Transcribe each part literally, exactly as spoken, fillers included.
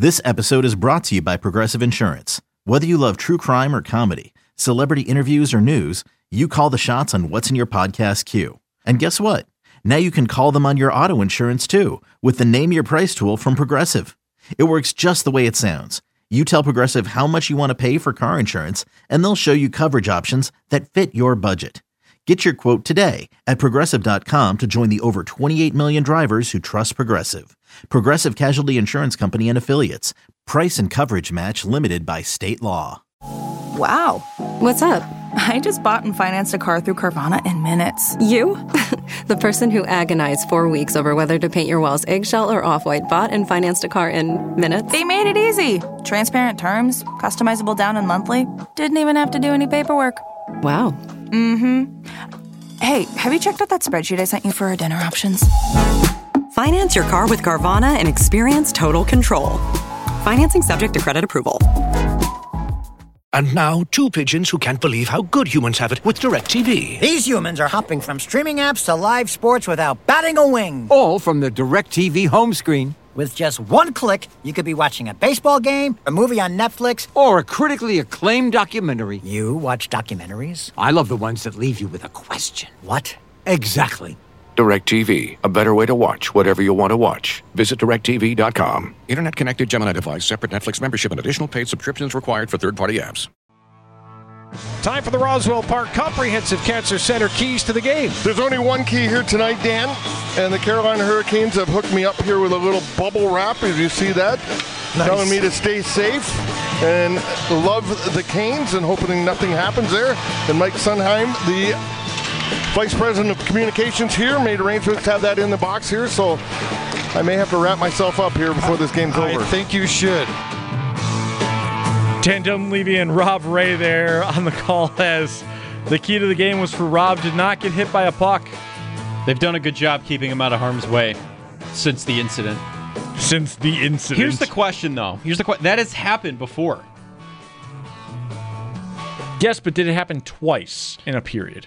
This episode is brought to you by Progressive Insurance. Whether you love true crime or comedy, celebrity interviews or news, you call the shots on what's in your podcast queue. And guess what? Now you can call them on your auto insurance too with the Name Your Price tool from Progressive. It works just the way it sounds. You tell Progressive how much you want to pay for car insurance, and they'll show you coverage options that fit your budget. Get your quote today at Progressive dot com to join the over twenty-eight million drivers who trust Progressive. Progressive Casualty Insurance Company and Affiliates. Price and coverage match limited by state law. Wow. What's up? I just bought and financed a car through Carvana in minutes. You? The person who agonized four weeks over whether to paint your walls eggshell or off-white bought and financed a car in minutes? They made it easy. Transparent terms, customizable down and monthly. Didn't even have to do any paperwork. Wow. Mm-hmm. Hey, have you checked out that spreadsheet I sent you for our dinner options? Finance your car with Carvana and experience total control. Financing subject to credit approval. And now, two pigeons who can't believe how good humans have it with DirecTV. These humans are hopping from streaming apps to live sports without batting a wing. All from the DirecTV home screen. With just one click, you could be watching a baseball game, a movie on Netflix, or a critically acclaimed documentary. You watch documentaries? I love the ones that leave you with a question. What? Exactly. DirecTV, a better way to watch whatever you want to watch. Visit direct T V dot com. Internet connected Gemini device, separate Netflix membership, and additional paid subscriptions required for third-party apps. Time for the Roswell Park Comprehensive Cancer Center keys to the game. There's only one key here tonight, Dan, and the Carolina Hurricanes have hooked me up here with a little bubble wrap, as you see that, nice. Telling me to stay safe and love the Canes and hoping nothing happens there. And Mike Sunheim, the Vice President of Communications here, made arrangements to have that in the box here, so I may have to wrap myself up here before this game's I over. I think you should. Dan Dunleavy and Rob Ray there on the call as the key to the game was for Rob to not get hit by a puck. They've done a good job keeping him out of harm's way since the incident. Since the incident. Here's the question, though. Here's the question. That has happened before. Yes, but did it happen twice in a period?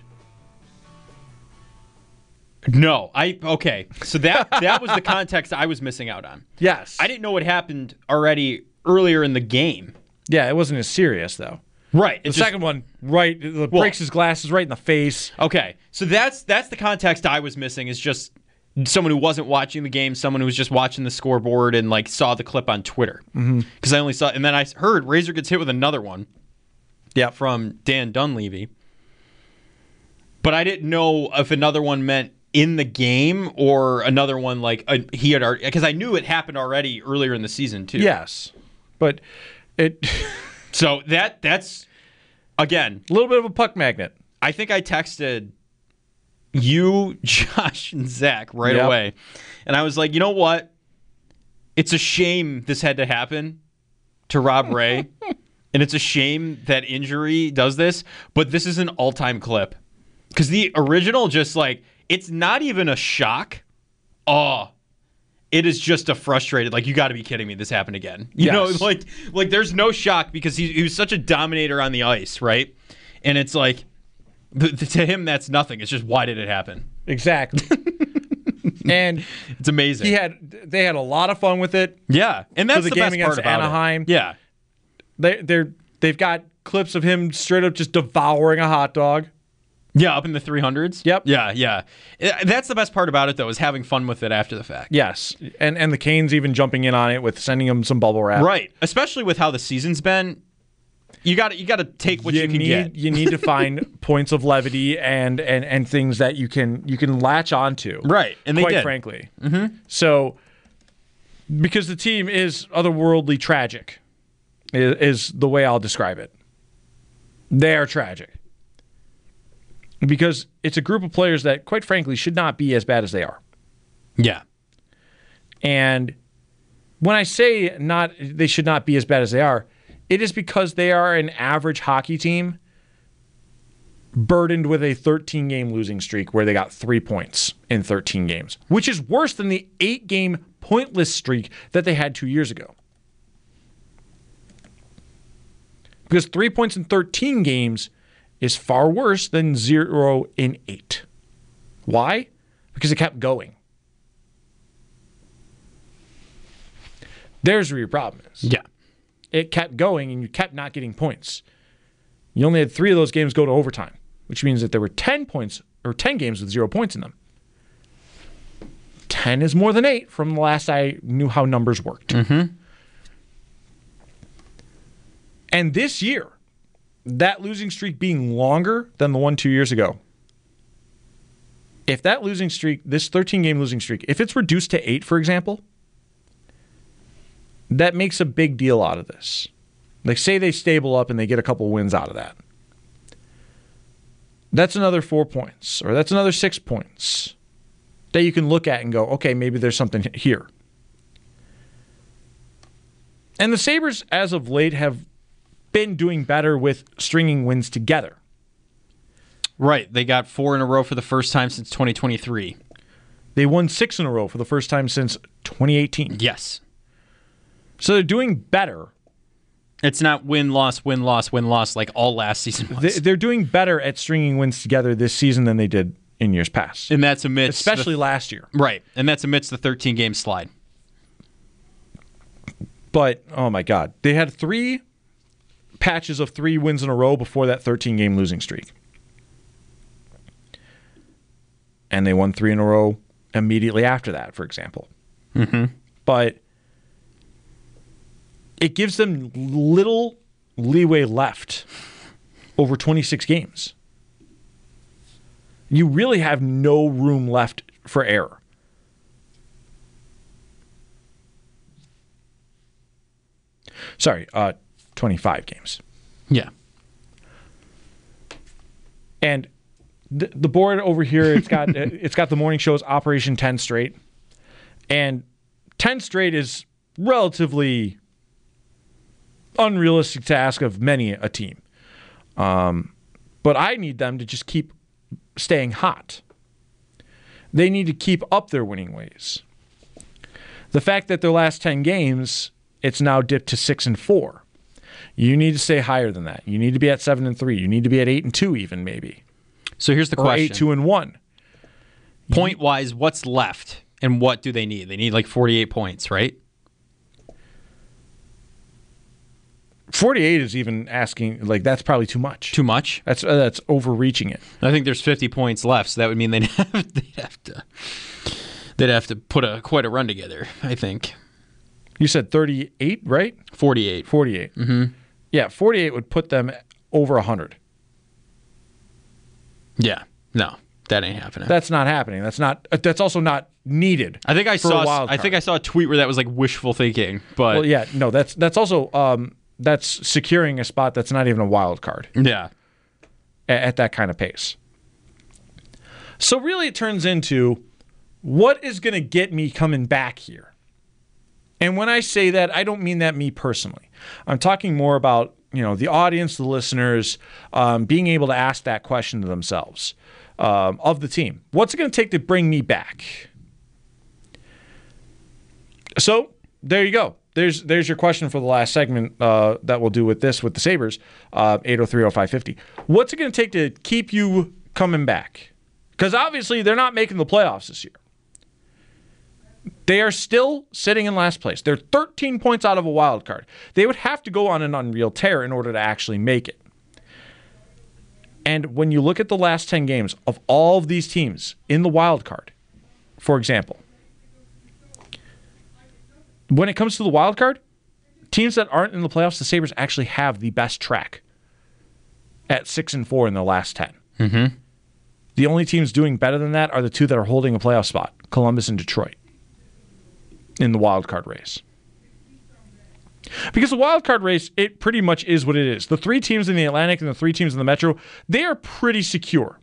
No. I okay. So that that was the context I was missing out on. Yes. I didn't know what happened already earlier in the game. Yeah, it wasn't as serious, though. Right. The just, second one, right, well, breaks his glasses right in the face. Okay. So that's that's the context I was missing, is just someone who wasn't watching the game, someone who was just watching the scoreboard and like saw the clip on Twitter. Because mm-hmm. I only saw, and then I heard Razor gets hit with another one. Yeah, from Dan Dunleavy. But I didn't know if another one meant in the game or another one like uh, he had already, because I knew it happened already earlier in the season too. Yes, but it. So that that's again a little bit of a puck magnet. I think I texted you, Josh, and Zach right yep. away, and I was like, you know what? It's a shame this had to happen to Rob Ray, and it's a shame that injury does this. But this is an all-time clip because the original just like. It's not even a shock. Oh, it is just a frustrated, like, you got to be kidding me. This happened again. You yes. know, like, like there's no shock because he, he was such a dominator on the ice, right? And it's like, th- to him, that's nothing. It's just, why did it happen? Exactly. And it's amazing. He had, they had a lot of fun with it. Yeah. And that's the, the game best against part about Anaheim. It. Yeah. They, they're, they've got clips of him straight up just devouring a hot dog. Yeah, up in the three hundreds. Yep. Yeah, yeah. That's the best part about it, though, is having fun with it after the fact. Yes, and and the Canes even jumping in on it with sending him some bubble wrap. Right, especially with how the season's been. You got you got to take what you, you can need, get. You need to find points of levity and, and and things that you can you can latch onto. Right, and they quite did. frankly. Mm-hmm. So, because the team is otherworldly tragic, is, is the way I'll describe it. They are tragic. Because it's a group of players that, quite frankly, should not be as bad as they are. Yeah. And when I say not, they should not be as bad as they are, it is because they are an average hockey team burdened with a thirteen-game losing streak where they got three points in thirteen games, which is worse than the eight-game pointless streak that they had two years ago. Because three points in thirteen games is far worse than zero in eight. Why? Because it kept going. There's where your problem is. Yeah. It kept going, and you kept not getting points. You only had three of those games go to overtime, which means that there were ten points or ten games with zero points in them. ten is more than eight from the last I knew how numbers worked. Mm-hmm. And this year, that losing streak being longer than the one two years ago, if that losing streak, this thirteen-game losing streak, if it's reduced to eight, for example, that makes a big deal out of this. Like, say they stable up and they get a couple wins out of that. That's another four points, or that's another six points that you can look at and go, okay, maybe there's something here. And the Sabres, as of late, have been doing better with stringing wins together. Right. They got four in a row for the first time since twenty twenty-three. They won six in a row for the first time since twenty eighteen. Yes. So they're doing better. It's not win, loss, win, loss, win, loss like all last season was. They're doing better at stringing wins together this season than they did in years past. And that's amidst... Especially the, last year. Right. And that's amidst the thirteen-game slide. But, oh my God. They had three patches of three wins in a row before that thirteen-game losing streak. And they won three in a row immediately after that, for example. Mm-hmm. But it gives them little leeway left over twenty-six games. You really have no room left for error. Sorry, uh, twenty-five games. Yeah. And the, the board over here, it's got it's got the morning shows Operation ten straight. And ten straight is relatively unrealistic to ask of many a team. Um, but I need them to just keep staying hot. They need to keep up their winning ways. The fact that their last ten games, it's now dipped to six and four. You need to stay higher than that. You need to be at seven and three. You need to be at eight and two, even maybe. So here's the or question: eight two and one. Point wise, what's left, and what do they need? They need like forty-eight points, right? forty-eight is even asking, like, that's probably too much. Too much? That's uh, that's overreaching it. I think there's fifty points left, so that would mean they'd have, they'd have to they'd have to put a quite a run together, I think. You said thirty-eight, right? forty-eight. forty-eight. Mm-hmm. Yeah, forty-eight would put them over one hundred. Yeah. No, that ain't happening. That's not happening. That's not. Uh, that's also not needed. I think I for saw. A wild I think I saw a tweet where that was like wishful thinking. But well, yeah, no, that's that's also um, that's securing a spot that's not even a wild card. Yeah, at, at that kind of pace. So really, it turns into what is going to get me coming back here. And when I say that, I don't mean that me personally. I'm talking more about, you know, the audience, the listeners, um, being able to ask that question to themselves um, of the team. What's it going to take to bring me back? So there you go. There's there's your question for the last segment uh, that we'll do with this, with the Sabres, uh, eight oh three oh five fifty. What's it going to take to keep you coming back? Because obviously they're not making the playoffs this year. They are still sitting in last place. They're thirteen points out of a wild card. They would have to go on an unreal tear in order to actually make it. And when you look at the last ten games of all of these teams in the wild card, for example, when it comes to the wild card, teams that aren't in the playoffs, the Sabres actually have the best track at six and four in the last ten. Mm-hmm. The only teams doing better than that are the two that are holding a playoff spot, Columbus and Detroit, in the wild card race. Because the wild card race, it pretty much is what it is. The three teams in the Atlantic and the three teams in the Metro, they are pretty secure.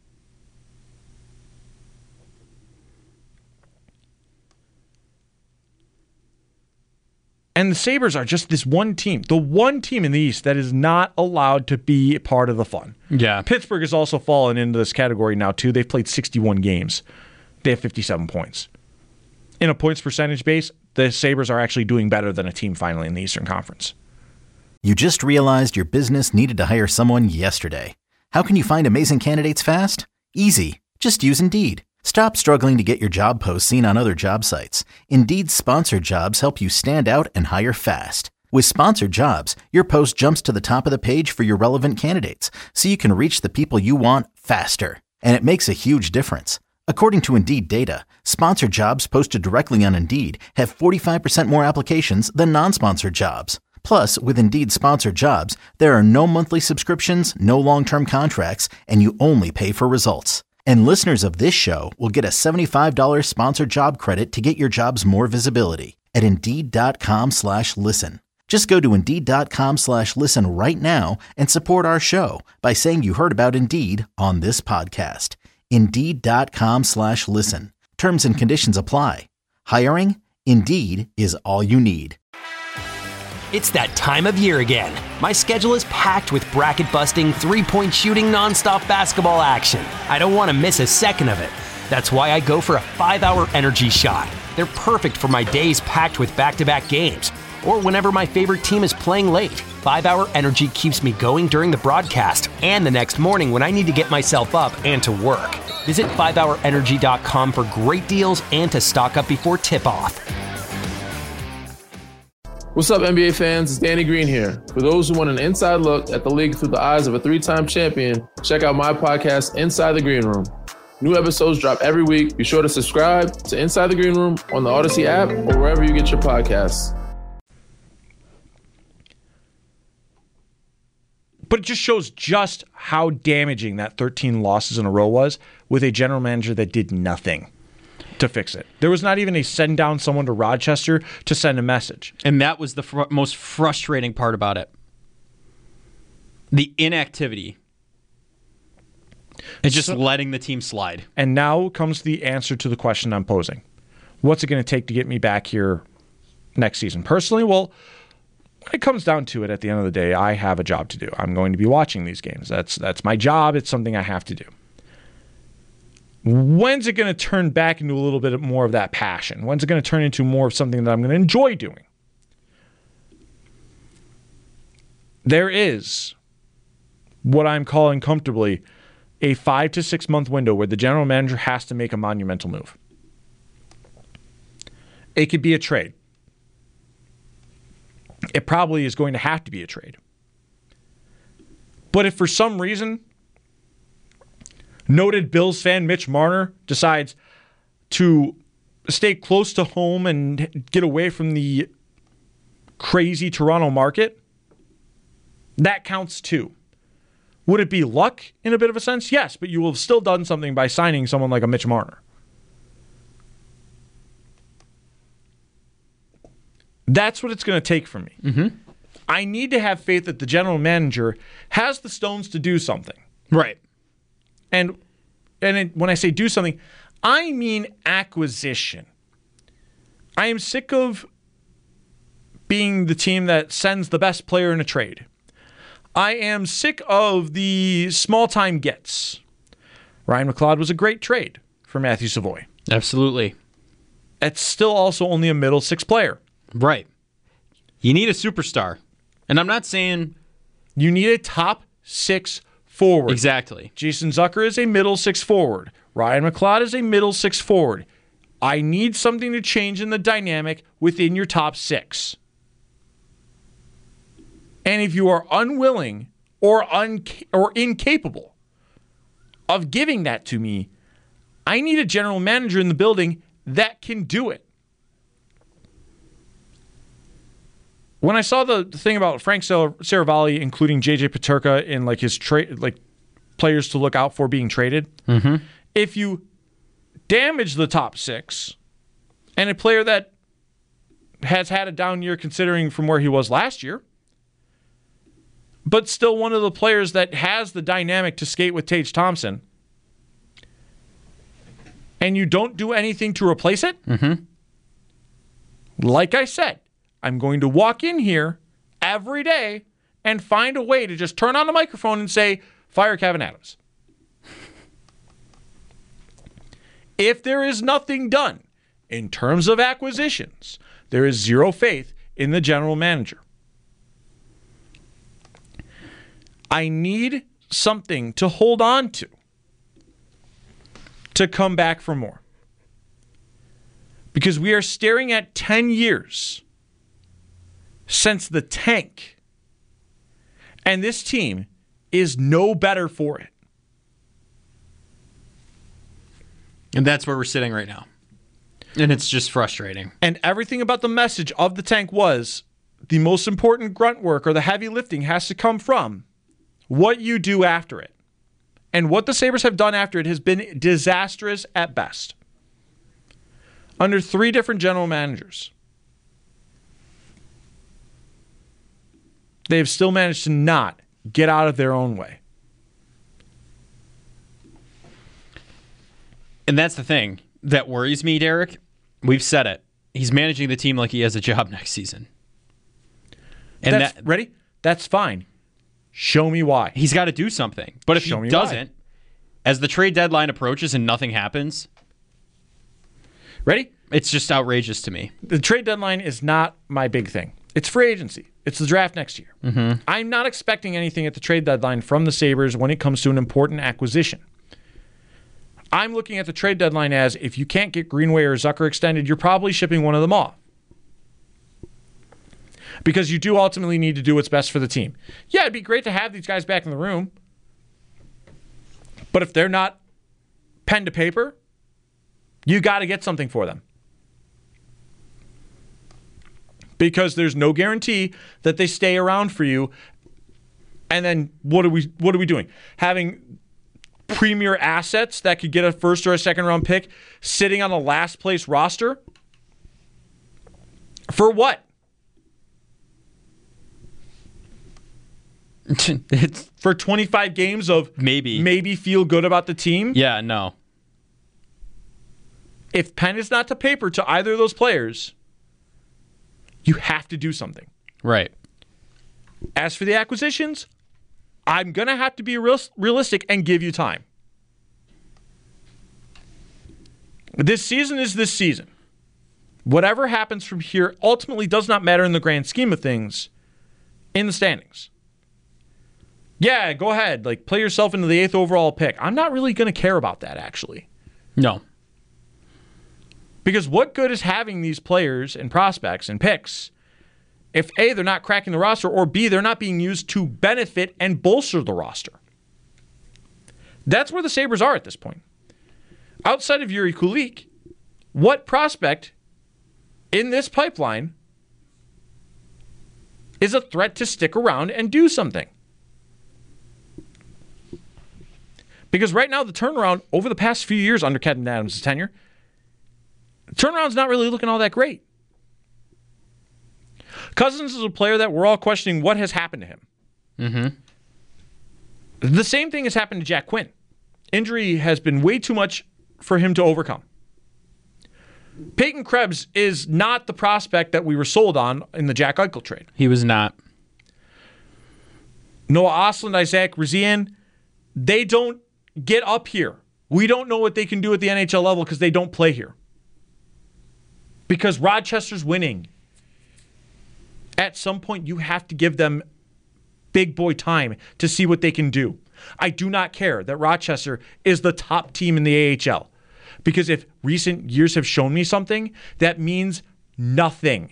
And the Sabres are just this one team, the one team in the East that is not allowed to be part of the fun. Yeah. Pittsburgh has also fallen into this category now, too. They've played sixty-one games. They have fifty-seven points. In a points percentage base, the Sabres are actually doing better than a team finally in the Eastern Conference. You just realized your business needed to hire someone yesterday. How can you find amazing candidates fast? Easy. Just use Indeed. Stop struggling to get your job posts seen on other job sites. Indeed's sponsored jobs help you stand out and hire fast. With sponsored jobs, your post jumps to the top of the page for your relevant candidates, so you can reach the people you want faster. And it makes a huge difference. According to Indeed data, sponsored jobs posted directly on Indeed have forty-five percent more applications than non-sponsored jobs. Plus, with Indeed sponsored jobs, there are no monthly subscriptions, no long-term contracts, and you only pay for results. And listeners of this show will get a seventy-five dollars sponsored job credit to get your jobs more visibility at Indeed.com slash listen. Just go to Indeed.com slash listen right now and support our show by saying you heard about Indeed on this podcast. Indeed.com slash listen. Terms and conditions apply. Hiring? Indeed is all you need. It's that time of year again. My schedule is packed with bracket-busting, three-point shooting, nonstop basketball action. I don't want to miss a second of it. That's why I go for a five-hour energy shot. They're perfect for my days packed with back-to-back games, or whenever my favorite team is playing late. five-hour energy keeps me going during the broadcast and the next morning when I need to get myself up and to work. Visit five hour energy dot com for great deals and to stock up before tip-off. What's up, N B A fans? It's Danny Green here. For those who want an inside look at the league through the eyes of a three-time champion, check out my podcast, Inside the Green Room. New episodes drop every week. Be sure to subscribe to Inside the Green Room on the Odyssey app or wherever you get your podcasts. But it just shows just how damaging that thirteen losses in a row was with a general manager that did nothing to fix it. There was not even a send down someone to Rochester to send a message. And that was the fr- most frustrating part about it. The inactivity. And just so, letting the team slide. And now comes the answer to the question I'm posing. What's it going to take to get me back here next season? Personally, well, when it comes down to it, at the end of the day, I have a job to do. I'm going to be watching these games. That's that's my job. It's something I have to do. When's it going to turn back into a little bit more of that passion? When's it going to turn into more of something that I'm going to enjoy doing? There is what I'm calling comfortably a five to six month window where the general manager has to make a monumental move. It could be a trade. It probably is going to have to be a trade. But if for some reason noted Bills fan Mitch Marner decides to stay close to home and get away from the crazy Toronto market, that counts too. Would it be luck in a bit of a sense? Yes, but you will have still done something by signing someone like a Mitch Marner. That's what it's going to take from me. Mm-hmm. I need to have faith that the general manager has the stones to do something. Right. And and it, when I say do something, I mean acquisition. I am sick of being the team that sends the best player in a trade. I am sick of the small-time gets. Ryan McLeod was a great trade for Matthew Savoy. Absolutely. It's still also only a middle six player. Right. You need a superstar. And I'm not saying... You need a top six forward. Exactly. Jason Zucker is a middle six forward. Ryan McLeod is a middle six forward. I need something to change in the dynamic within your top six. And if you are unwilling or un- or incapable of giving that to me, I need a general manager in the building that can do it. When I saw the, the thing about Frank Saravalli including J J Peterka in like his trade, like players to look out for being traded, mm-hmm. if you damage the top six and a player that has had a down year considering from where he was last year, but still one of the players that has the dynamic to skate with Tage Thompson, and you don't do anything to replace it, mm-hmm. like I said, I'm going to walk in here every day and find a way to just turn on the microphone and say, fire Kevin Adams. If there is nothing done in terms of acquisitions, there is zero faith in the general manager. I need something to hold on to. to come back for more. Because we are staring at ten years since the tank. And this team is no better for it. And that's where we're sitting right now. And it's just frustrating. And everything about the message of the tank was the most important grunt work or the heavy lifting has to come from what you do after it. And what the Sabres have done after it has been disastrous at best. Under three different general managers. They've still managed to not get out of their own way. And that's the thing that worries me, Derek. We've said it. He's managing the team like he has a job next season. And That's, that, ready? That's fine. Show me why. He's got to do something. But if Show he me doesn't, why. as the trade deadline approaches and nothing happens, ready? It's just outrageous to me. The trade deadline is not my big thing. It's free agency. It's the draft next year. Mm-hmm. I'm not expecting anything at the trade deadline from the Sabres when it comes to an important acquisition. I'm looking at the trade deadline as if you can't get Greenway or Zucker extended, you're probably shipping one of them off. Because you do ultimately need to do what's best for the team. Yeah, it'd be great to have these guys back in the room. But if they're not pen to paper, you got to get something for them. Because there's no guarantee that they stay around for you. And then what are we what are we doing? Having premier assets that could get a first or a second round pick sitting on a last place roster? For what? It's for twenty-five games of maybe maybe feel good about the team? Yeah, no. If pen is not to paper to either of those players, you have to do something. Right. As for the acquisitions, I'm going to have to be real, realistic and give you time. This season is this season. Whatever happens from here ultimately does not matter in the grand scheme of things in the standings. Yeah, go ahead. Like, play yourself into the eighth overall pick. I'm not really going to care about that, actually. No. Because what good is having these players and prospects and picks if A, they're not cracking the roster, or B, they're not being used to benefit and bolster the roster? That's where the Sabres are at this point. Outside of Yuri Kulich, what prospect in this pipeline is a threat to stick around and do something? Because right now, the turnaround over the past few years under Kevyn Adams' tenure, the turnaround's not really looking all that great. Cousins is a player that we're all questioning what has happened to him. Mm-hmm. The same thing has happened to Jack Quinn. Injury has been way too much for him to overcome. Peyton Krebs is not the prospect that we were sold on in the Jack Eichel trade. He was not. Noah Ostlund, Isaac Razian, they don't get up here. We don't know what they can do at the N H L level because they don't play here. Because Rochester's winning. At some point, you have to give them big boy time to see what they can do. I do not care that Rochester is the top team in the A H L. Because if recent years have shown me something, that means nothing.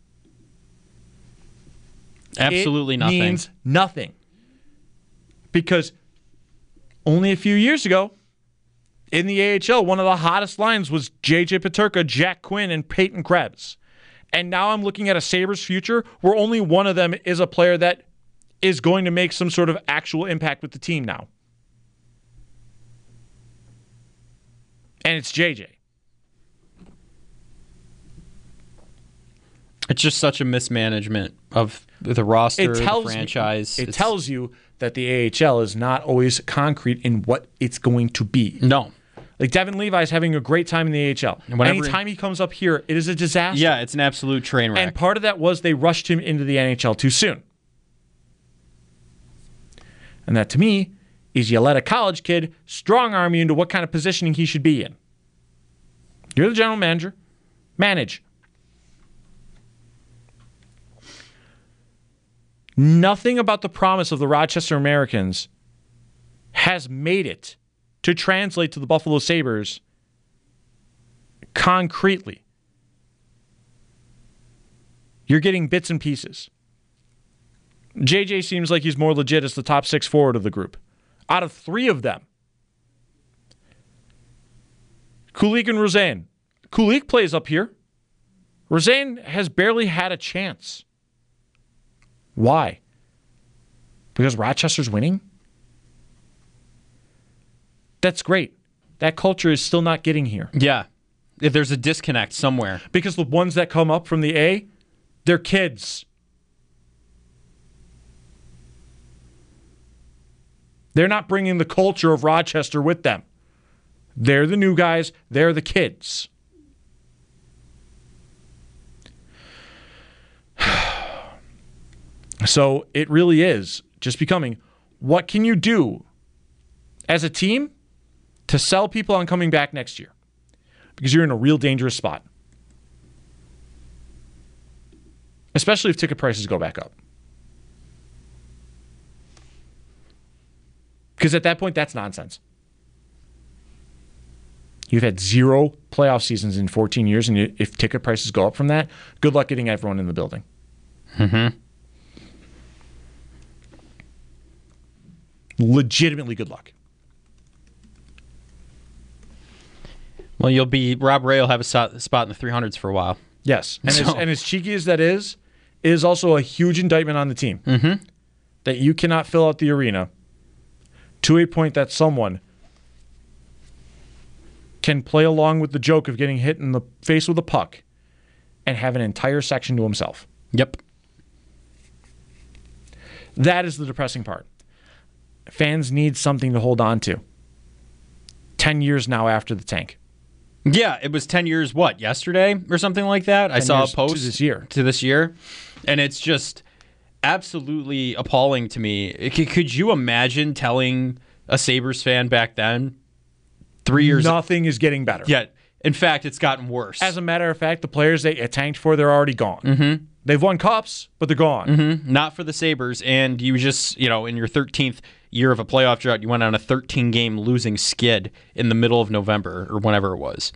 Absolutely it nothing. It means nothing. Because only a few years ago, in the A H L, one of the hottest lines was J J Peterka, Jack Quinn, and Peyton Krebs. And now I'm looking at a Sabres future where only one of them is a player that is going to make some sort of actual impact with the team now. And it's J J. It's just such a mismanagement of the roster, it tells the franchise. Me, it it's, tells you that the A H L is not always concrete in what it's going to be. No. Like, Devin Levi is having a great time in the A H L. Anytime he comes up here, it is a disaster. Yeah, it's an absolute train wreck. And part of that was they rushed him into the N H L too soon. And that, to me, is you let a college kid strong-arm you into what kind of positioning he should be in. You're the general manager. Manage. Nothing about the promise of the Rochester Americans has made it to translate to the Buffalo Sabres concretely. You're getting bits and pieces. J J seems like he's more legit as the top six forward of the group. Out of three of them, Kulich and Rosen. Kulich plays up here. Rosen has barely had a chance. Why? Because Rochester's winning? That's great. That culture is still not getting here. Yeah. If there's a disconnect somewhere. Because the ones that come up from the A, they're kids. They're not bringing the culture of Rochester with them. They're the new guys. They're the kids. So it really is just becoming, what can you do as a team to sell people on coming back next year? Because you're in a real dangerous spot. Especially if ticket prices go back up. Because at that point, that's nonsense. You've had zero playoff seasons in fourteen years, and if ticket prices go up from that, good luck getting everyone in the building. Mm-hmm. Legitimately good luck. Well, you'll be Rob Ray will have a spot in the three hundreds for a while. Yes, and, so. as, and as cheeky as that is, it is also a huge indictment on the team. Mm-hmm. That you cannot fill out the arena to a point that someone can play along with the joke of getting hit in the face with a puck and have an entire section to himself. Yep. That is the depressing part. Fans need something to hold on to. Ten years now after the tank. Yeah, it was ten years, what, yesterday or something like that? I saw a post. To this year. To this year. And it's just absolutely appalling to me. Could you imagine telling a Sabres fan back then, three years... Nothing is getting better. Yeah. In fact, it's gotten worse. As a matter of fact, the players they tanked for, they're already gone. Mm-hmm. They've won cups, but they're gone. Mm-hmm. Not for the Sabres. And you just, you know, in your thirteenth year of a playoff drought, you went on a thirteen-game losing skid in the middle of November or whenever it was.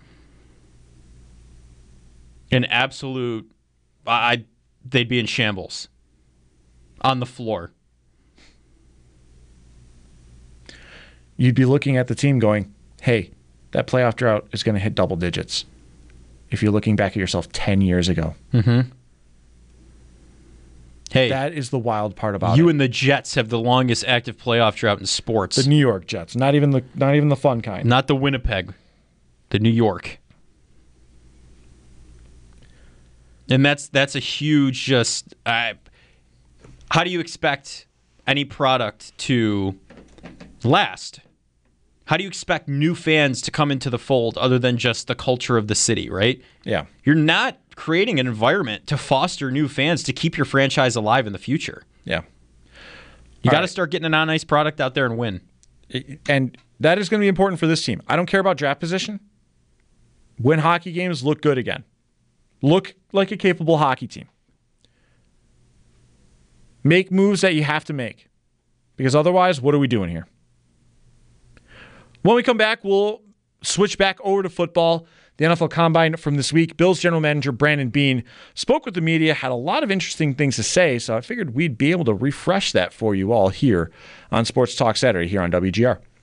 An absolute... I, they'd be in shambles. On the floor. You'd be looking at the team going, hey, that playoff drought is going to hit double digits. If you're looking back at yourself ten years ago. Mm-hmm. Hey, that is the wild part about you it. and the Jets have the longest active playoff drought in sports. The New York Jets, not even the not even the fun kind. Not the Winnipeg, the New York. And that's that's a huge just. Uh, how do you expect any product to last? How do you expect new fans to come into the fold other than just the culture of the city, right? Yeah. You're not creating an environment to foster new fans to keep your franchise alive in the future. Yeah. You got to right. start getting an on-ice product out there and win. And that is going to be important for this team. I don't care about draft position. Win hockey games, look good again. Look like a capable hockey team. Make moves that you have to make. Because otherwise, what are we doing here? When we come back, we'll switch back over to football. The N F L Combine from this week. Bills general manager Brandon Beane spoke with the media, had a lot of interesting things to say, so I figured we'd be able to refresh that for you all here on Sports Talk Saturday here on W G R.